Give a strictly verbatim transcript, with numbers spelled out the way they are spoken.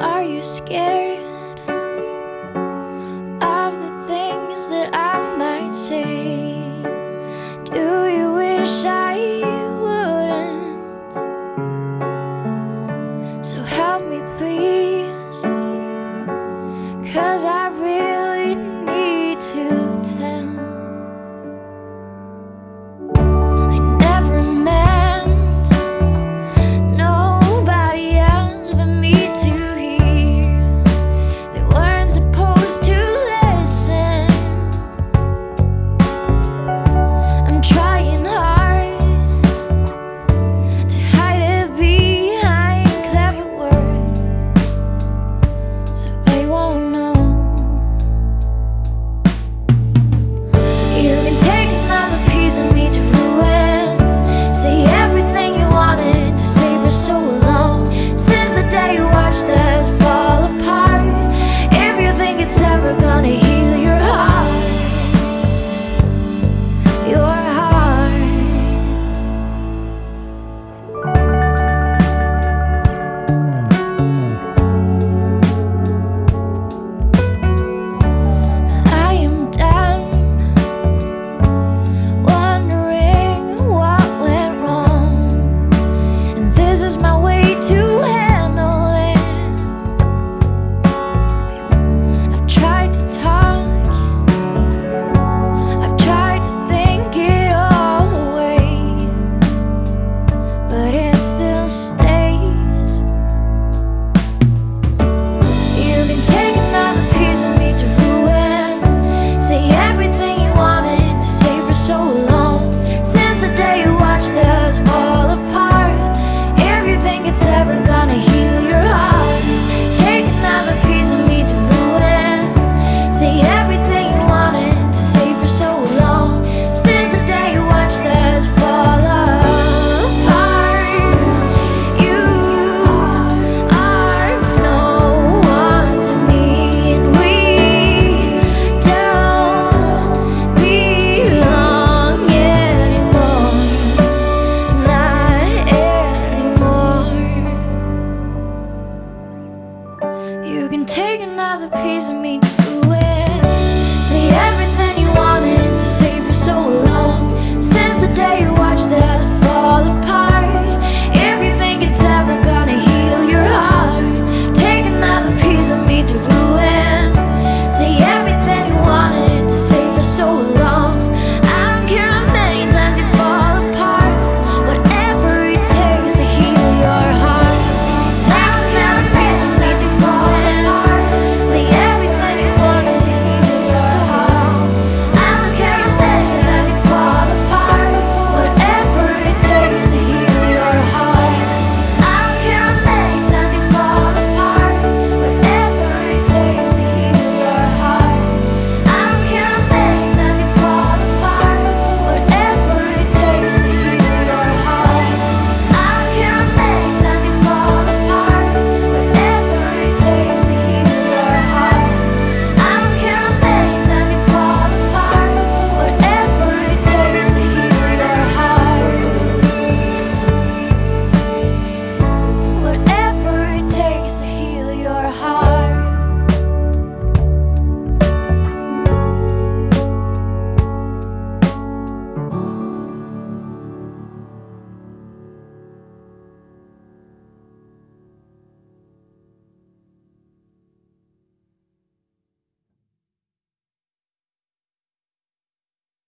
Are you scared of the things that I might say? Do you wish I wouldn't? So help me please, 'cause I really need to tell. I never meant nobody else but me to hear. They weren't supposed to listen. I'm trying hard to hide it behind clever words, so they won't know. You can take another piece of me to ruin. Say everything you wanted to say for so long, since the day you watched us fall apart. If you think it's ever gonna heal your heart, your heart. I am done wondering what went wrong, and this is my way to handle it. I've tried to talk, I've tried to think it all away, but it still stays. You can take another piece of me to ruin. Say everything you wanted to say for so long, since the day you watched us fall apart. If you think it's ever gonna heal your heart, take another piece of me to ruin. Say everything you wanted to say for so long, since the day you watched us fall apart. You are no one to me, and we don't belong anymore. Not anymore. You can take another piece of me to ruin. Say everything you wanted to say for so long, since the